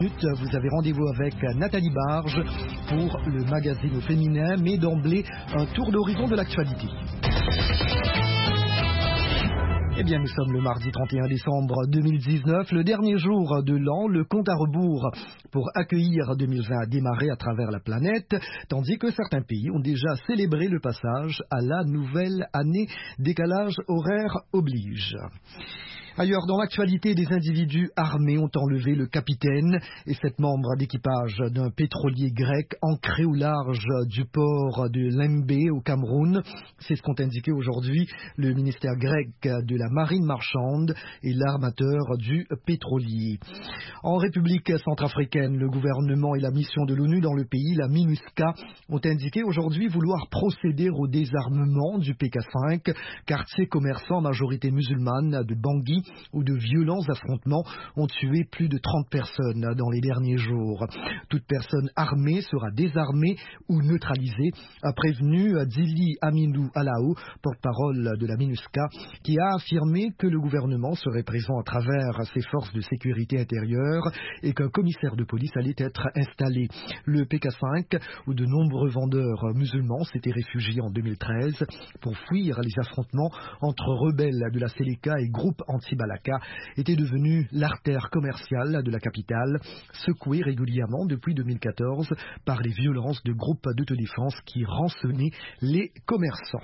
Vous avez rendez-vous avec Nathalie Barge pour le magazine au féminin, mais d'emblée, un tour d'horizon de l'actualité. Eh bien, nous sommes le mardi 31 décembre 2019, le dernier jour de l'an. Le compte à rebours pour accueillir 2020 a démarré à travers la planète, tandis que certains pays ont déjà célébré le passage à la nouvelle année. Décalage horaire oblige. Ailleurs, dans l'actualité, des individus armés ont enlevé le capitaine et 7 membres d'équipage d'un pétrolier grec ancré au large du port de Lembe au Cameroun. C'est ce qu'ont indiqué aujourd'hui le ministère grec de la marine marchande et l'armateur du pétrolier. En République centrafricaine, le gouvernement et la mission de l'ONU dans le pays, la MINUSCA, ont indiqué aujourd'hui vouloir procéder au désarmement du PK5, quartier commerçant majorité musulmane de Bangui, où de violents affrontements ont tué plus de 30 personnes dans les derniers jours. Toute personne armée sera désarmée ou neutralisée, a prévenu Dili Aminou Alao, porte-parole de la MINUSCA, qui a affirmé que le gouvernement serait présent à travers ses forces de sécurité intérieure et qu'un commissaire de police allait être installé. Le PK5, où de nombreux vendeurs musulmans s'étaient réfugiés en 2013 pour fuir les affrontements entre rebelles de la Séléka et groupes anti-Balaka, était devenu l'artère commerciale de la capitale, secouée régulièrement depuis 2014 par les violences de groupes d'autodéfense qui rançonnaient les commerçants.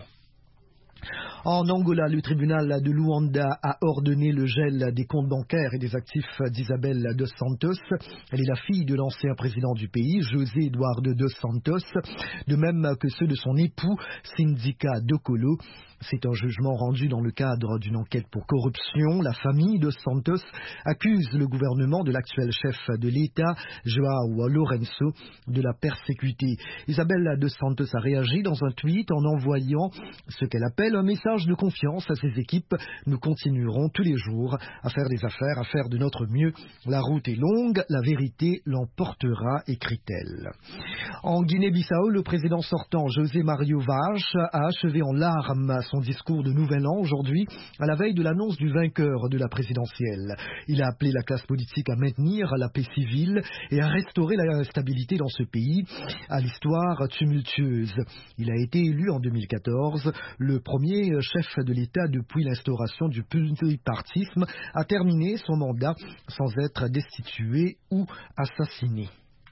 En Angola, le tribunal de Luanda a ordonné le gel des comptes bancaires et des actifs d'Isabel dos Santos. Elle est la fille de l'ancien président du pays, José Eduardo dos Santos, de même que ceux de son époux, Sindika Dokolo. C'est un jugement rendu dans le cadre d'une enquête pour corruption. La famille dos Santos accuse le gouvernement de l'actuel chef de l'État, João Lourenço, de la persécuter. Isabel dos Santos a réagi dans un tweet en envoyant ce qu'elle appelle un message de confiance à ses équipes. Nous continuerons tous les jours à faire des affaires, à faire de notre mieux. La route est longue, la vérité l'emportera, écrit-elle. En Guinée-Bissau, le président sortant, José Mario Vaz, a achevé en larmes son discours de Nouvel An aujourd'hui, à la veille de l'annonce du vainqueur de la présidentielle. Il a appelé la classe politique à maintenir la paix civile et à restaurer la stabilité dans ce pays, à l'histoire tumultueuse. Il a été élu en 2014, le premier chef de l'État depuis l'instauration du pluripartisme, a terminé son mandat sans être destitué ou assassiné.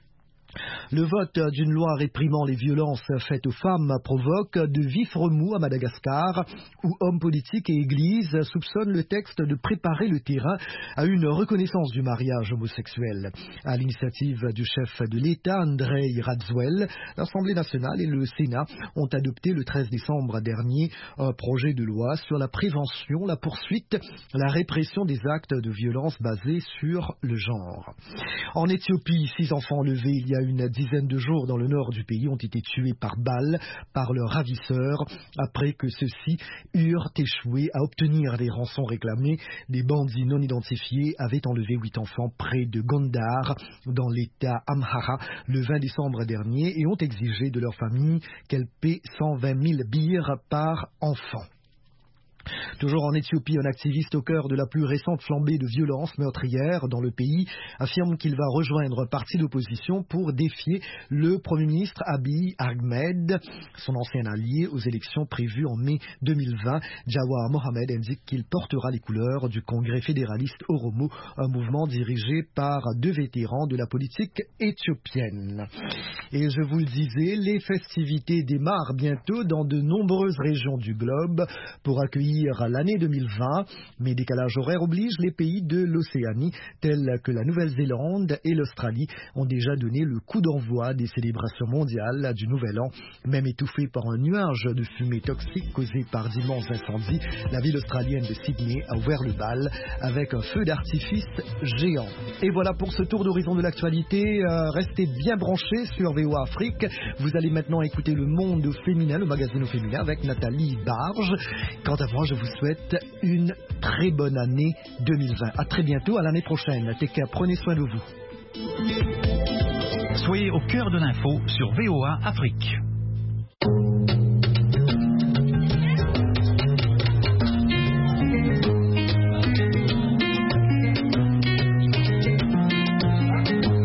Le vote d'une loi réprimant les violences faites aux femmes provoque de vifs remous à Madagascar, où hommes politiques et églises soupçonnent le texte de préparer le terrain à une reconnaissance du mariage homosexuel. À l'initiative du chef de l'État, Andrei Radziwiłł, l'Assemblée nationale et le Sénat ont adopté le 13 décembre dernier un projet de loi sur la prévention, la poursuite, la répression des actes de violence basés sur le genre. En Éthiopie, 6 enfants enlevés il y a une dizaine de jours dans le nord du pays ont été tués par balle par leurs ravisseurs après que ceux-ci eurent échoué à obtenir les rançons réclamées. Des bandits non identifiés avaient enlevé 8 enfants près de Gondar dans l'état Amhara le 20 décembre dernier et ont exigé de leur famille qu'elle paie 120 000 birres par enfant. Toujours en Éthiopie, un activiste au cœur de la plus récente flambée de violence meurtrière dans le pays affirme qu'il va rejoindre un parti d'opposition pour défier le Premier ministre Abiy Ahmed, son ancien allié aux élections prévues en mai 2020. Jawar Mohamed indique qu'il portera les couleurs du Congrès fédéraliste Oromo, un mouvement dirigé par 2 vétérans de la politique éthiopienne. Et je vous le disais, les festivités démarrent bientôt dans de nombreuses régions du globe pour accueillir l'année 2020, mais décalage horaire oblige, les pays de l'Océanie, tels que la Nouvelle-Zélande et l'Australie, ont déjà donné le coup d'envoi des célébrations mondiales du Nouvel An. Même étouffée par un nuage de fumée toxique causé par d'immenses incendies, la ville australienne de Sydney a ouvert le bal avec un feu d'artifice géant. Et voilà pour ce tour d'horizon de l'actualité. Restez bien branchés sur VOA Afrique. Vous allez maintenant écouter Le Monde féminin, le magazine au féminin avec Nathalie Barge. Quant à moi, je vous souhaite une très bonne année 2020. À très bientôt, à l'année prochaine. Take care, prenez soin de vous. Soyez au cœur de l'info sur VOA Afrique.